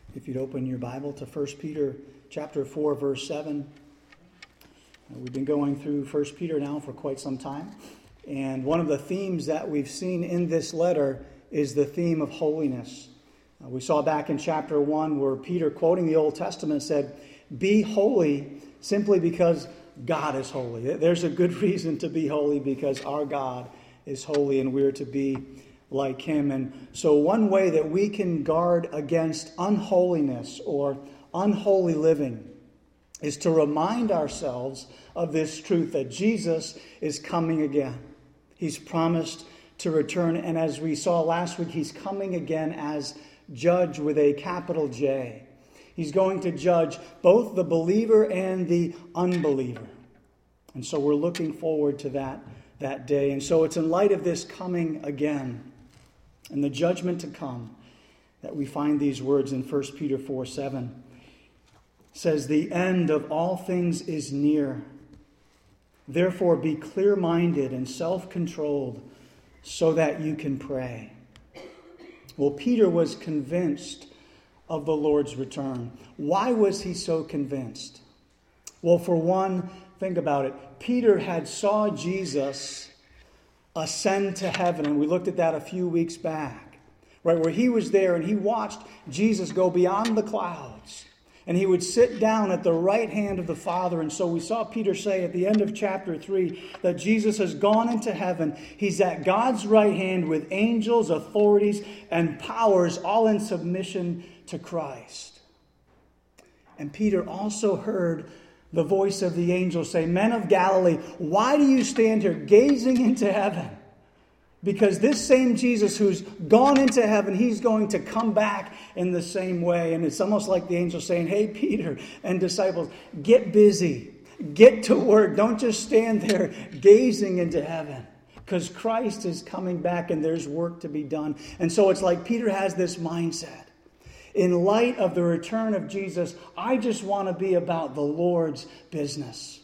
If you'd open your Bible to 1 Peter chapter 4, verse 7. We've been going through 1 Peter now for quite some time. And one of the themes that we've seen in this letter is the theme of holiness. We saw back in chapter 1 where Peter, quoting the Old Testament, said, "Be holy simply because God is holy." There's a good reason to be holy because our God is holy and we're to be like him. And so one way that we can guard against unholiness or unholy living is to remind ourselves of this truth that Jesus is coming again. He's promised to return, and as we saw last week, he's coming again as judge with a capital J. He's going to judge both the believer and the unbeliever. And so we're looking forward to that day. And so it's in light of this coming again and the judgment to come that we find these words in 1 Peter 4:7. It says, "The end of all things is near. Therefore be clear-minded and self-controlled so that you can pray." Well, Peter was convinced of the Lord's return. Why was he so convinced? Well, for one, think about it. Peter had saw Jesus ascend to heaven, and we looked at that a few weeks back, right, where he was there and he watched Jesus go beyond the clouds, and he would sit down at the right hand of the Father. And so we saw Peter say at the end of chapter 3 that Jesus has gone into heaven. He's at God's right hand with angels, authorities, and powers all in submission to Christ. And Peter also heard the voice of the angel say, "Men of Galilee, why do you stand here gazing into heaven?" Because this same Jesus who's gone into heaven, he's going to come back in the same way. And it's almost like the angel saying, "Hey, Peter and disciples, get busy. Get to work. Don't just stand there gazing into heaven. Because Christ is coming back and there's work to be done." And so it's like Peter has this mindset. In light of the return of Jesus, I just want to be about the Lord's business.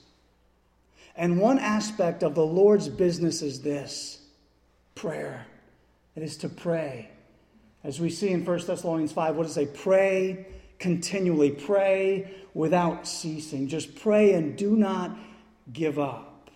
And one aspect of the Lord's business is this: prayer. It is to pray. As we see in 1 Thessalonians 5, what does it say? Pray continually. Pray without ceasing. Just pray and do not give up.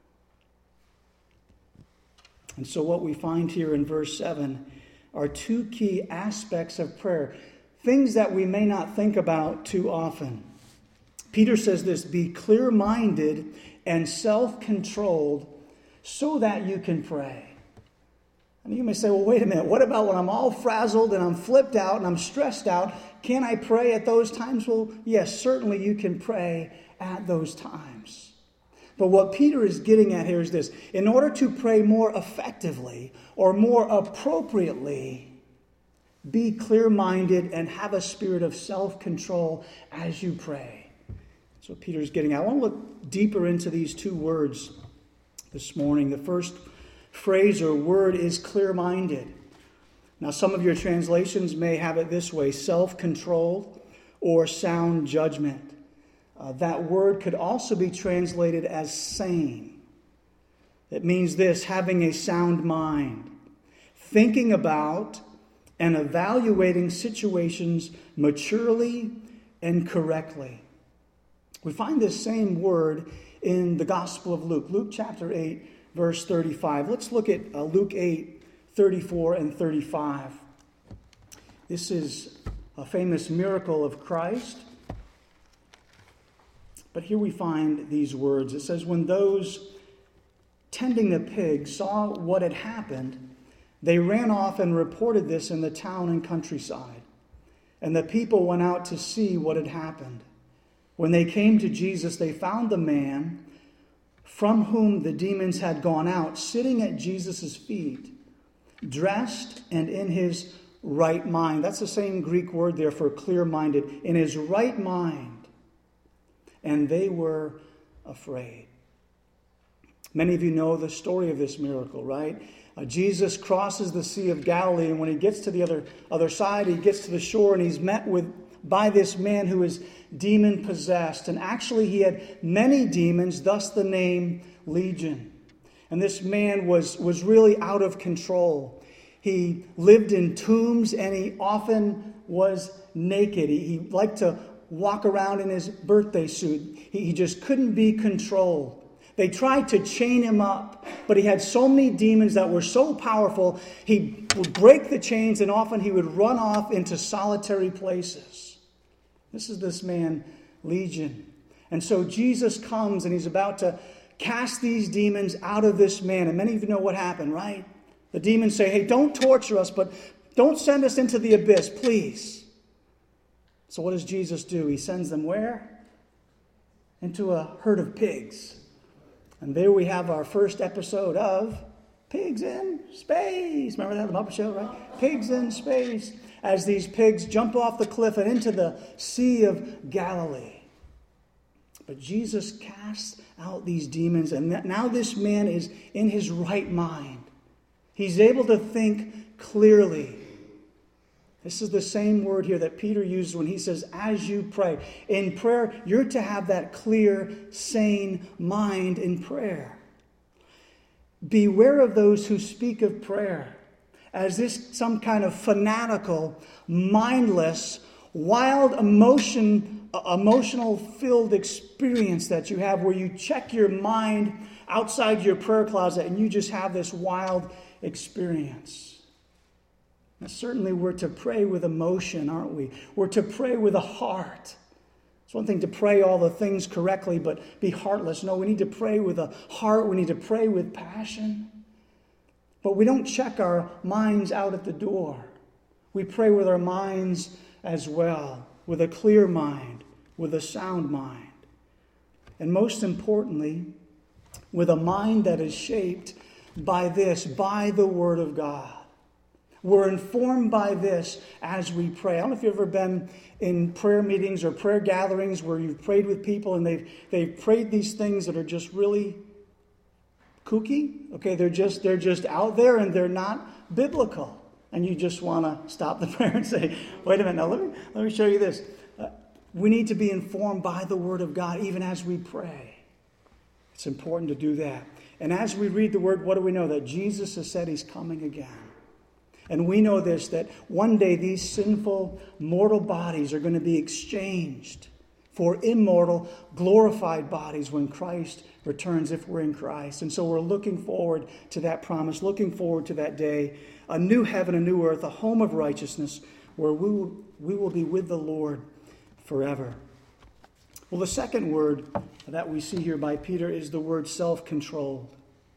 And so what we find here in verse 7 are two key aspects of prayer. Things that we may not think about too often. Peter says this: be clear-minded and self-controlled so that you can pray. And you may say, well, wait a minute. What about when I'm all frazzled and I'm flipped out and I'm stressed out? Can I pray at those times? Well, yes, certainly you can pray at those times. But what Peter is getting at here is this: in order to pray more effectively or more appropriately, be clear-minded and have a spirit of self-control as you pray. That's what Peter's getting at. I want to look deeper into these two words this morning. The first phrase or word is clear-minded. Now, some of your translations may have it this way: self-controlled or sound judgment. That word could also be translated as sane. It means this: having a sound mind, thinking about and evaluating situations maturely and correctly. We find this same word in the Gospel of Luke. Luke chapter 8, verse 35. Let's look at Luke 8, 34 and 35. This is a famous miracle of Christ. But here we find these words. It says, "When those tending the pigs saw what had happened, they ran off and reported this in the town and countryside. And the people went out to see what had happened. When they came to Jesus, they found the man from whom the demons had gone out sitting at Jesus' feet, dressed and in his right mind." That's the same Greek word there for clear-minded. In his right mind. And they were afraid. Many of you know the story of this miracle, right? Jesus crosses the Sea of Galilee, and when he gets to the other side, he gets to the shore, and he's met by this man who is demon-possessed. And actually, he had many demons, thus the name Legion. And this man was really out of control. He lived in tombs, and he often was naked. He liked to walk around in his birthday suit. He just couldn't be controlled. They tried to chain him up, but he had so many demons that were so powerful, he would break the chains, and often he would run off into solitary places. This is this man, Legion. And so Jesus comes, and he's about to cast these demons out of this man. And many of you know what happened, right? The demons say, hey, don't torture us, but don't send us into the abyss, please. So what does Jesus do? He sends them where? Into a herd of pigs. And there we have our first episode of Pigs in Space. Remember that, the Muppet Show, right? Pigs in Space. As these pigs jump off the cliff and into the Sea of Galilee. But Jesus casts out these demons, and now this man is in his right mind. He's able to think clearly. This is the same word here that Peter uses when he says, as you pray. In prayer, you're to have that clear, sane mind in prayer. Beware of those who speak of prayer as this some kind of fanatical, mindless, wild emotional-filled experience that you have where you check your mind outside your prayer closet and you just have this wild experience. Now, certainly we're to pray with emotion, aren't we? We're to pray with a heart. It's one thing to pray all the things correctly, but be heartless. No, we need to pray with a heart. We need to pray with passion. But we don't check our minds out at the door. We pray with our minds as well, with a clear mind, with a sound mind. And most importantly, with a mind that is shaped by the Word of God. We're informed by this as we pray. I don't know if you've ever been in prayer meetings or prayer gatherings where you've prayed with people and they've prayed these things that are just really kooky. Okay, they're just out there and they're not biblical. And you just want to stop the prayer and say, wait a minute, now let me show you this. We need to be informed by the Word of God even as we pray. It's important to do that. And as we read the Word, what do we know? That Jesus has said He's coming again. And we know this, that one day these sinful, mortal bodies are going to be exchanged for immortal, glorified bodies when Christ returns, if we're in Christ. And so we're looking forward to that promise, looking forward to that day, a new heaven, a new earth, a home of righteousness where we will be with the Lord forever. Well, the second word that we see here by Peter is the word self-controlled.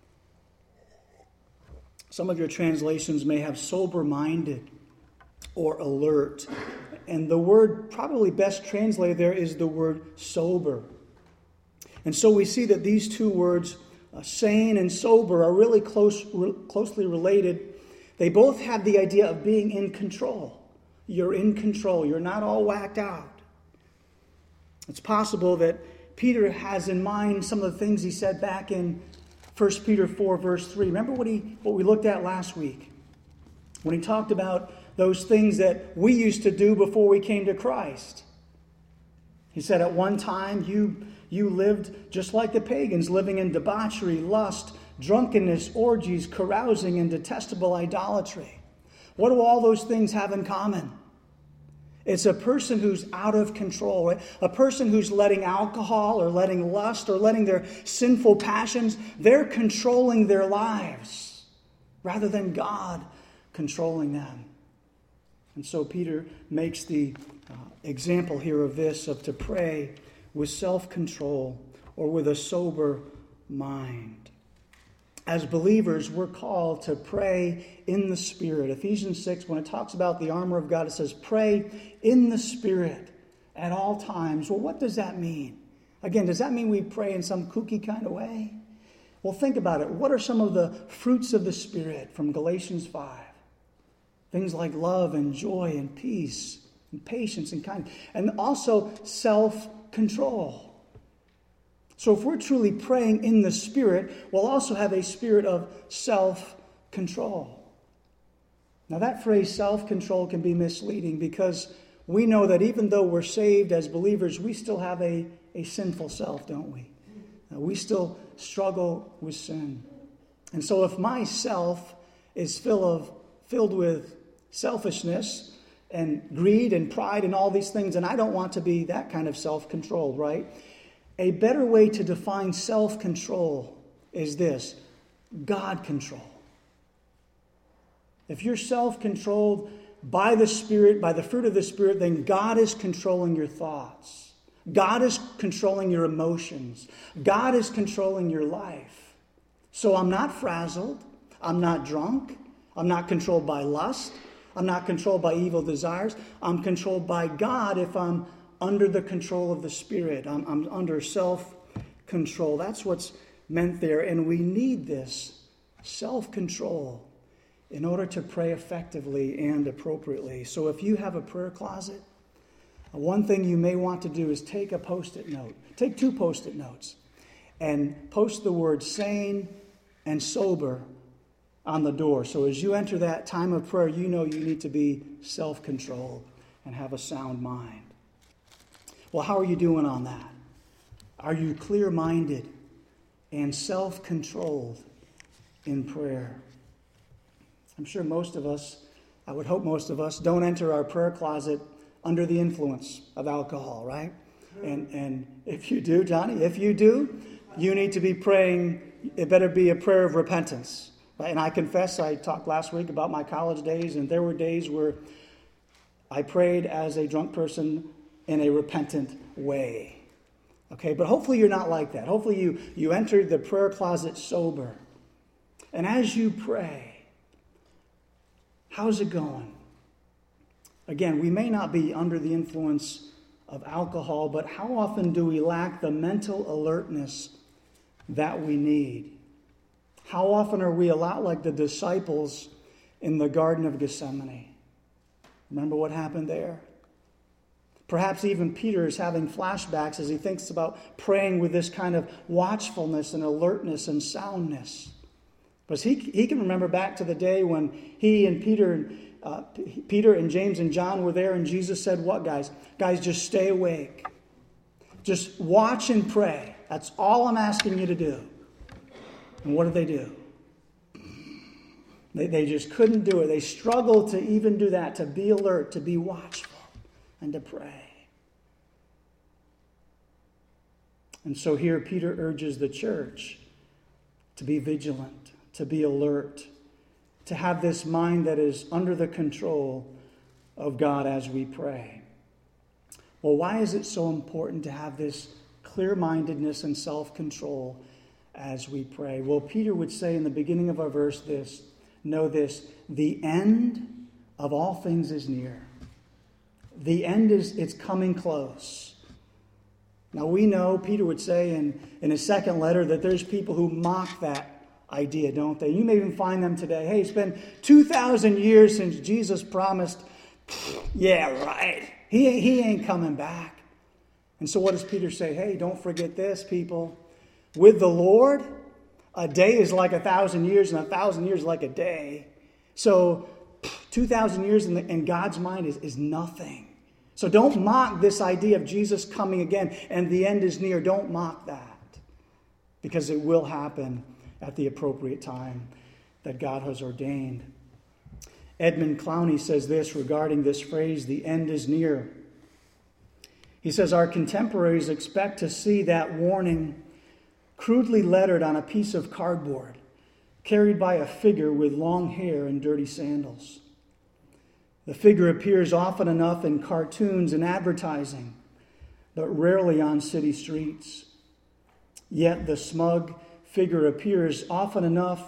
Some of your translations may have sober-minded or alert. And the word probably best translated there is the word sober. And so we see that these two words, sane and sober, are really closely related. They both have the idea of being in control. You're in control. You're not all whacked out. It's possible that Peter has in mind some of the things he said back in 1 Peter 4, verse 3. Remember what we looked at last week? When he talked about those things that we used to do before we came to Christ. He said at one time you lived just like the pagans, living in debauchery, lust, drunkenness, orgies, carousing, and detestable idolatry. What do all those things have in common? It's a person who's out of control, right? A person who's letting alcohol or letting lust or letting their sinful passions, they're controlling their lives rather than God controlling them. And so Peter makes the example here of this, of to pray with self-control or with a sober mind. As believers, we're called to pray in the Spirit. Ephesians 6, when it talks about the armor of God, it says, pray in the Spirit at all times. Well, what does that mean? Again, does that mean we pray in some kooky kind of way? Well, think about it. What are some of the fruits of the Spirit from Galatians 5? Things like love and joy and peace and patience and kindness. And also self-control. So if we're truly praying in the Spirit, we'll also have a spirit of self-control. Now that phrase self-control can be misleading because we know that even though we're saved as believers, we still have a sinful self, don't we? We still struggle with sin. And so if my self is filled with selfishness and greed and pride and all these things, and I don't want to be that kind of self-controlled, right? A better way to define self-control is this: God control. If you're self-controlled by the Spirit, by the fruit of the Spirit, then God is controlling your thoughts. God is controlling your emotions. God is controlling your life. So I'm not frazzled. I'm not drunk. I'm not controlled by lust. I'm not controlled by evil desires. I'm controlled by God if I'm under the control of the Spirit. I'm under self-control. That's what's meant there. And we need this self-control in order to pray effectively and appropriately. So if you have a prayer closet, one thing you may want to do is take a Post-it note. Take 2 Post-it notes and post the word sane and sober on the door. So as you enter that time of prayer, you know you need to be self-controlled and have a sound mind. Well, how are you doing on that? Are you clear-minded and self-controlled in prayer? I'm sure most of us, I would hope most of us, don't enter our prayer closet under the influence of alcohol, right? And if you do, Johnny, if you do, you need to be praying. It better be a prayer of repentance. Right? And I confess, I talked last week about my college days, and there were days where I prayed as a drunk person in a repentant way. Okay, but hopefully you're not like that. Hopefully you entered the prayer closet sober. And as you pray, how's it going? Again, we may not be under the influence of alcohol, but how often do we lack the mental alertness that we need? How often are we a lot like the disciples in the Garden of Gethsemane? Remember what happened there? Perhaps even Peter is having flashbacks as he thinks about praying with this kind of watchfulness and alertness and soundness. Because he can remember back to the day when he and Peter and James and John were there, and Jesus said, what, guys? Guys, just stay awake. Just watch and pray. That's all I'm asking you to do. And what did they do? They just couldn't do it. They struggled to even do that, to be alert, to be watchful, and to pray. And so here Peter urges the church to be vigilant, to be alert, to have this mind that is under the control of God as we pray. Well, why is it so important to have this clear-mindedness and self-control as we pray? Well, Peter would say in the beginning of our verse this, know this, the end of all things is near. The end it's coming close. Now we know, Peter would say in his second letter, that there's people who mock that idea, don't they? You may even find them today. Hey, it's been 2,000 years since Jesus promised. Yeah, right. He ain't coming back. And so what does Peter say? Hey, don't forget this, people. With the Lord, a day is like 1,000 years, and 1,000 years is like a day. So 2,000 years in God's mind is nothing. So don't mock this idea of Jesus coming again and the end is near. Don't mock that, because it will happen at the appropriate time that God has ordained. Edmund Clowney says this regarding this phrase, the end is near. He says, our contemporaries expect to see that warning crudely lettered on a piece of cardboard, carried by a figure with long hair and dirty sandals. The figure appears often enough in cartoons and advertising, but rarely on city streets. Yet the smug figure appears often enough,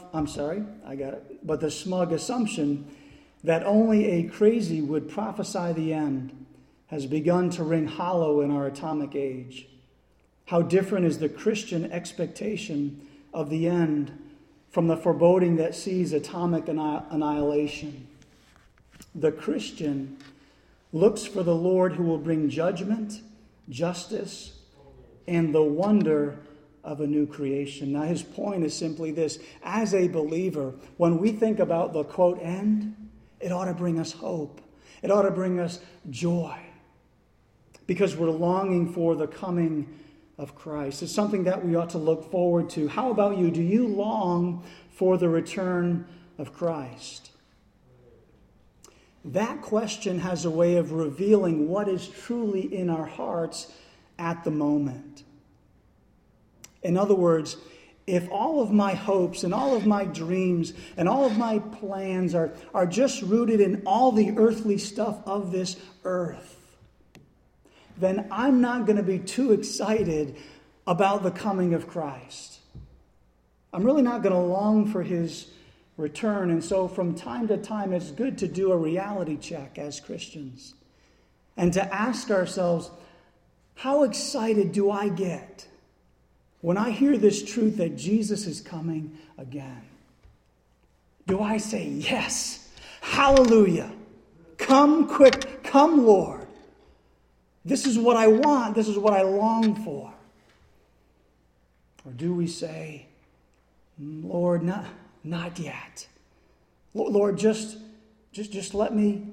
but the smug assumption that only a crazy would prophesy the end has begun to ring hollow in our atomic age. How different is the Christian expectation of the end from the foreboding that sees atomic annihilation. The Christian looks for the Lord who will bring judgment, justice, and the wonder of a new creation. Now, his point is simply this. As a believer, when we think about the, quote, end, it ought to bring us hope. It ought to bring us joy, because we're longing for the coming of Christ. It's something that we ought to look forward to. How about you? Do you long for the return of Christ? that question has a way of revealing what is truly in our hearts at the moment. In other words, if all of my hopes and all of my dreams and all of my plans are just rooted in all the earthly stuff of this earth, then I'm not going to be too excited about the coming of Christ. I'm really not going to long for his return. And so from time to time, it's good to do a reality check as Christians and to ask ourselves, how excited do I get when I hear this truth that Jesus is coming again? Do I say, yes, hallelujah, come quick, come Lord. This is what I want, this is what I long for. Or do we say, Lord, not yet. Lord, just let me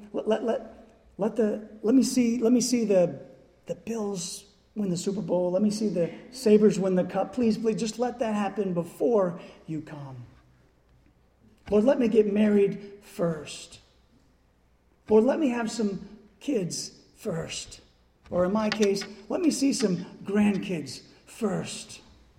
see the Bills win the Super Bowl. Let me see the Sabres win the Cup. Please, just let that happen before you come. Lord, let me get married first. Lord, let me have some kids first. Or in my case, let me see some grandkids first.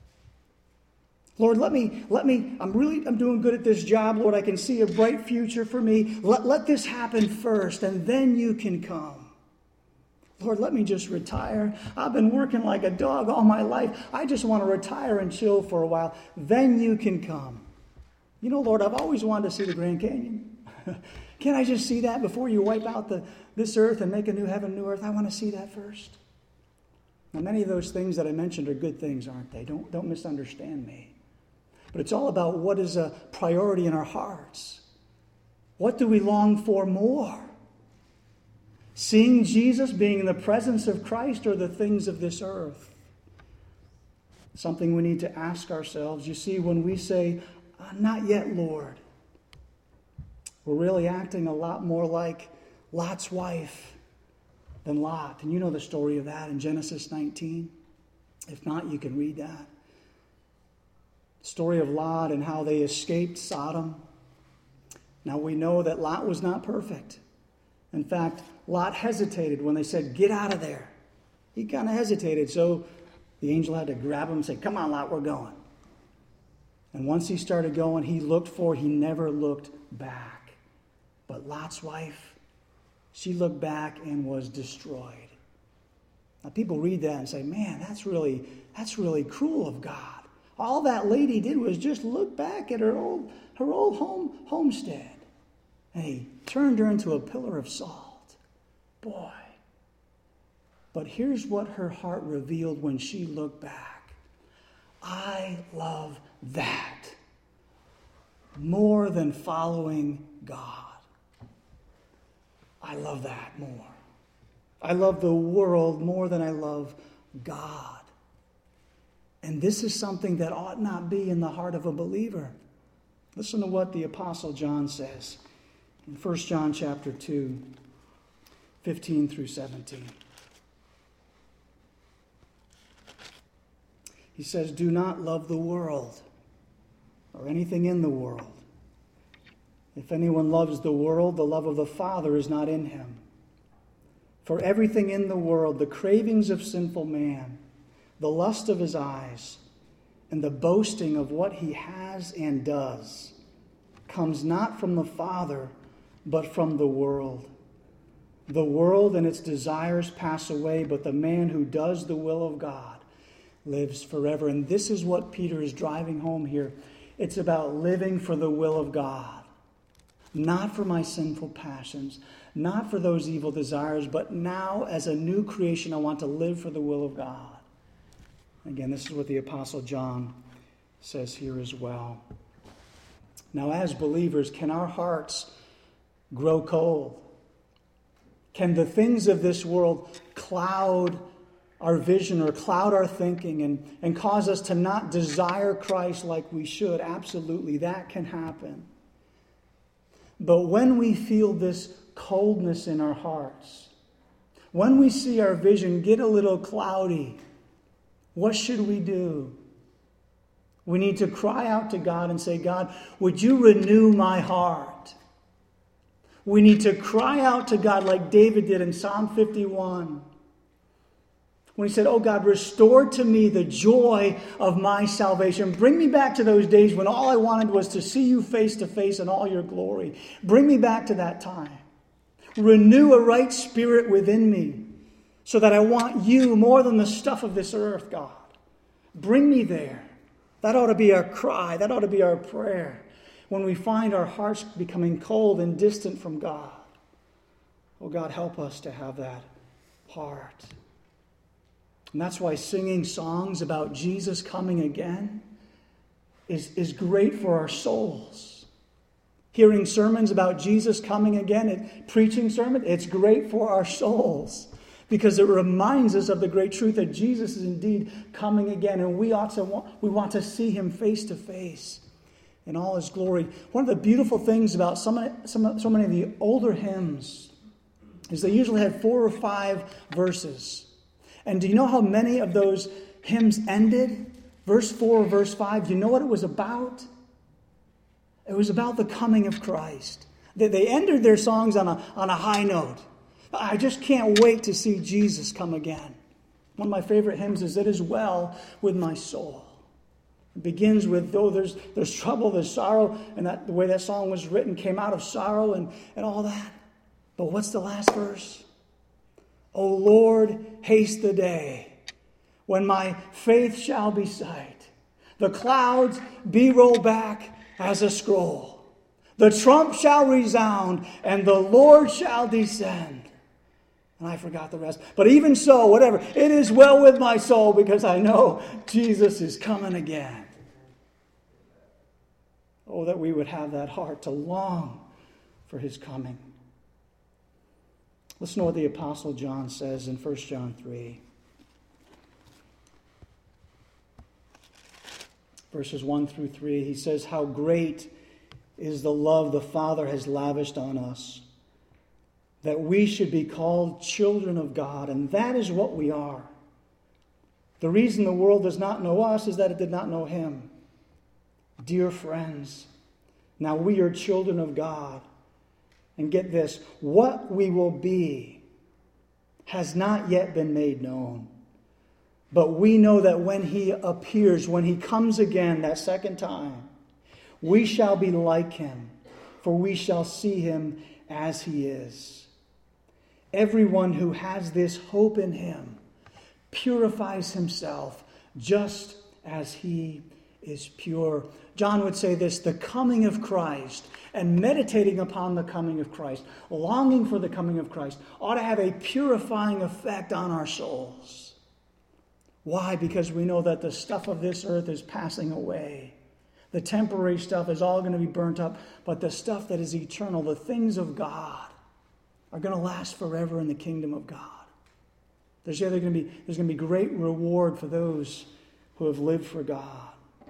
Lord, let me, I'm doing good at this job. Lord, I can see a bright future for me. Let this happen first, and then you can come. Lord, let me just retire. I've been working like a dog all my life. I just want to retire and chill for a while. Then you can come. You know, Lord, I've always wanted to see the Grand Canyon. Can't I just see that before you wipe out this earth and make a new heaven, new earth? I want to see that first. Now, many of those things that I mentioned are good things, aren't they? Don't misunderstand me. But it's all about what is a priority in our hearts. What do we long for more? Seeing Jesus, being in the presence of Christ, or the things of this earth? Something we need to ask ourselves. You see, when we say, not yet, Lord, we're really acting a lot more like Lot's wife than Lot. And you know the story of that in Genesis 19. If not, you can read that. The story of Lot and how they escaped Sodom. Now we know that Lot was not perfect. In fact, Lot hesitated when they said, get out of there. He kind of hesitated, so the angel had to grab him and say, come on, Lot, we're going. And once he started going, he never looked back. But Lot's wife, she looked back and was destroyed. Now people read that and say, man, that's really cruel of God. All that lady did was just look back at her old homestead. And he turned her into a pillar of salt. Boy. But here's what her heart revealed when she looked back. I love that more than following God. I love that more. I love the world more than I love God. And this is something that ought not be in the heart of a believer. Listen to what the Apostle John says in 1 John chapter 2, 15 through 17. He says, do not love the world or anything in the world. If anyone loves the world, the love of the Father is not in him. For everything in the world, the cravings of sinful man, the lust of his eyes, and the boasting of what he has and does, comes not from the Father, but from the world. The world and its desires pass away, but the man who does the will of God lives forever. And this is what Peter is driving home here. It's about living for the will of God. Not for my sinful passions, not for those evil desires, but now as a new creation, I want to live for the will of God. Again, this is what the Apostle John says here as well. Now, as believers, can our hearts grow cold? Can the things of this world cloud our vision or cloud our thinking and cause us to not desire Christ like we should? Absolutely, that can happen. But when we feel this coldness in our hearts, when we see our vision get a little cloudy, what should we do? We need to cry out to God and say, God, would you renew my heart? We need to cry out to God like David did in Psalm 51. When he said, "Oh God, restore to me the joy of my salvation. Bring me back to those days when all I wanted was to see you face to face in all your glory. Bring me back to that time. Renew a right spirit within me so that I want you more than the stuff of this earth, God. Bring me there." That ought to be our cry. That ought to be our prayer when we find our hearts becoming cold and distant from God. Oh God, help us to have that heart. And that's why singing songs about Jesus coming again is great for our souls. Hearing sermons about Jesus coming again and preaching sermons, it's great for our souls because it reminds us of the great truth that Jesus is indeed coming again, and we want to see him face to face in all his glory. One of the beautiful things about so many of the older hymns is they usually had 4 or 5 verses. And do you know how many of those hymns ended? Verse 4 or verse 5, do you know what it was about? It was about the coming of Christ. They ended their songs on a high note. I just can't wait to see Jesus come again. One of my favorite hymns is "It Is Well With My Soul." It begins with, though there's trouble, there's sorrow, and that the way that song was written came out of sorrow and all that. But what's the last verse? "O Lord, haste the day when my faith shall be sight. The clouds be rolled back as a scroll. The trump shall resound and the Lord shall descend." And I forgot the rest. But even so, whatever, it is well with my soul because I know Jesus is coming again. Oh, that we would have that heart to long for his coming. Listen to what the Apostle John says in 1 John 3. Verses 1 through 3. He says, "How great is the love the Father has lavished on us, that we should be called children of God, and that is what we are. The reason the world does not know us is that it did not know him. Dear friends, now we are children of God. And get this, what we will be has not yet been made known. But we know that when he appears, when he comes again that second time, we shall be like him, for we shall see him as he is. Everyone who has this hope in him purifies himself just as he is pure." John would say this: the coming of Christ and meditating upon the coming of Christ, longing for the coming of Christ, ought to have a purifying effect on our souls. Why? Because we know that the stuff of this earth is passing away. The temporary stuff is all going to be burnt up, but the stuff that is eternal, the things of God, are going to last forever in the kingdom of God. There's going to be great reward for those who have lived for God.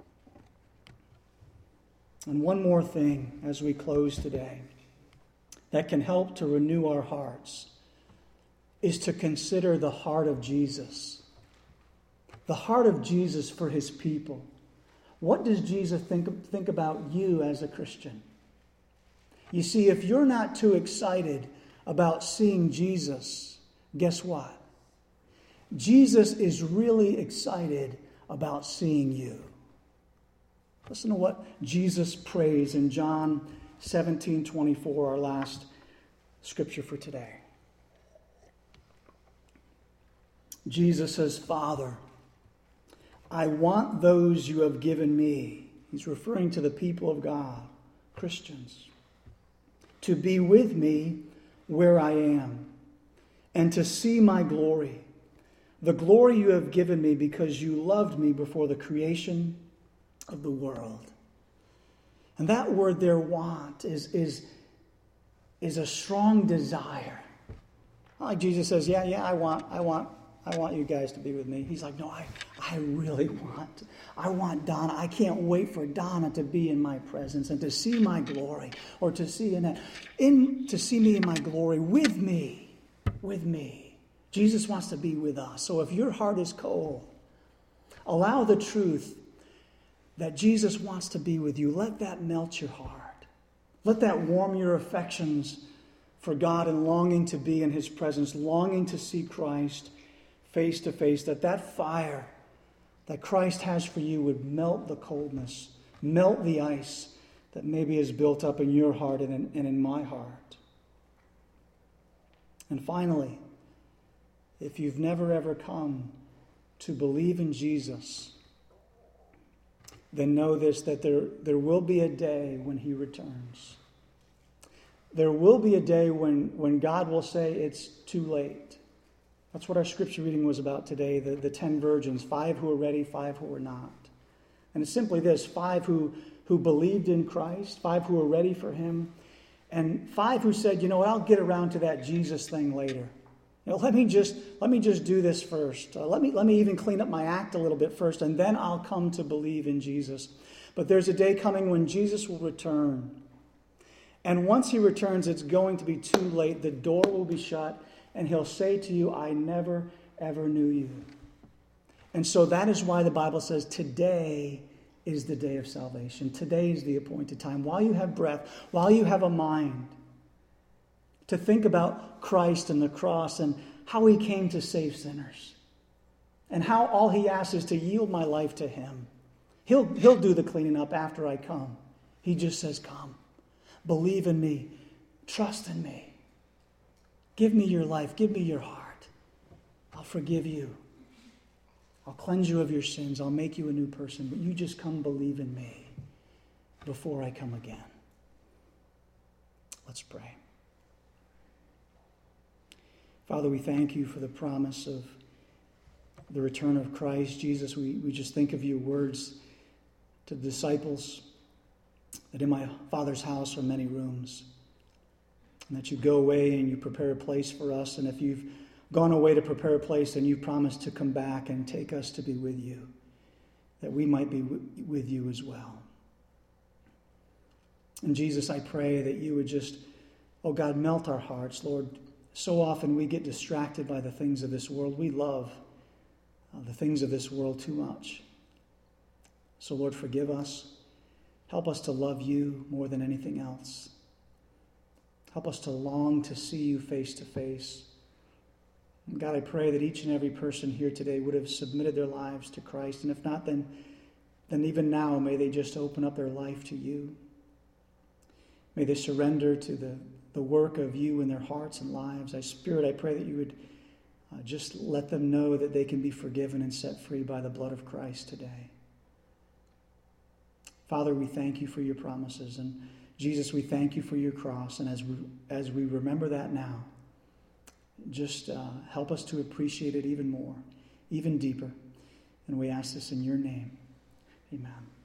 And one more thing as we close today that can help to renew our hearts is to consider the heart of Jesus. The heart of Jesus for his people. What does Jesus think about you as a Christian? You see, if you're not too excited about seeing Jesus, guess what? Jesus is really excited about seeing you. Listen to what Jesus prays in John 17:24, our last scripture for today. Jesus says, "Father, I want those you have given me," he's referring to the people of God, Christians, "to be with me where I am, and to see my glory, the glory you have given me because you loved me before the creation of the world." And that word there, "want," is a strong desire. Like Jesus says, yeah, I want you guys to be with me. He's like, no, I really want Donna. I can't wait for Donna to be in my presence and to see my glory, or to see to see me in my glory with me. Jesus wants to be with us. So if your heart is cold, allow the truth that Jesus wants to be with you. Let that melt your heart. Let that warm your affections for God and longing to be in his presence, longing to see Christ face to face, that fire that Christ has for you would melt the coldness, melt the ice that maybe is built up in your heart and in my heart. And finally, if you've never ever come to believe in Jesus, then know this, that there will be a day when he returns. There will be a day when God will say it's too late. That's what our scripture reading was about today, the 10 virgins, 5 who were ready, 5 who were not. And it's simply this, 5 who believed in Christ, 5 who were ready for him, and 5 who said, you know what, I'll get around to that Jesus thing later. Let me just do this first. Let me even clean up my act a little bit first, and then I'll come to believe in Jesus. But there's a day coming when Jesus will return. And once he returns, it's going to be too late. The door will be shut, and he'll say to you, I never, ever knew you. And so that is why the Bible says today is the day of salvation. Today is the appointed time. While you have breath, while you have a mind to think about Christ and the cross and how he came to save sinners and how all he asks is to yield my life to him. He'll do the cleaning up after I come. He just says, come. Believe in me. Trust in me. Give me your life. Give me your heart. I'll forgive you. I'll cleanse you of your sins. I'll make you a new person. But you just come believe in me before I come again. Let's pray. Father, we thank you for the promise of the return of Christ. Jesus, we just think of your words to the disciples that in my Father's house are many rooms, and that you go away and you prepare a place for us. And if you've gone away to prepare a place, then you've promised to come back and take us to be with you, that we might be with you as well. And Jesus, I pray that you would just, oh God, melt our hearts, Lord. So often we get distracted by the things of this world. We love the things of this world too much. So Lord, forgive us. Help us to love you more than anything else. Help us to long to see you face to face. And God, I pray that each and every person here today would have submitted their lives to Christ. And if not, then even now, may they just open up their life to you. May they surrender to the work of you in their hearts and lives. Spirit, I pray that you would just let them know that they can be forgiven and set free by the blood of Christ today. Father, we thank you for your promises. And Jesus, we thank you for your cross. And as we remember that now, just help us to appreciate it even more, even deeper. And we ask this in your name. Amen.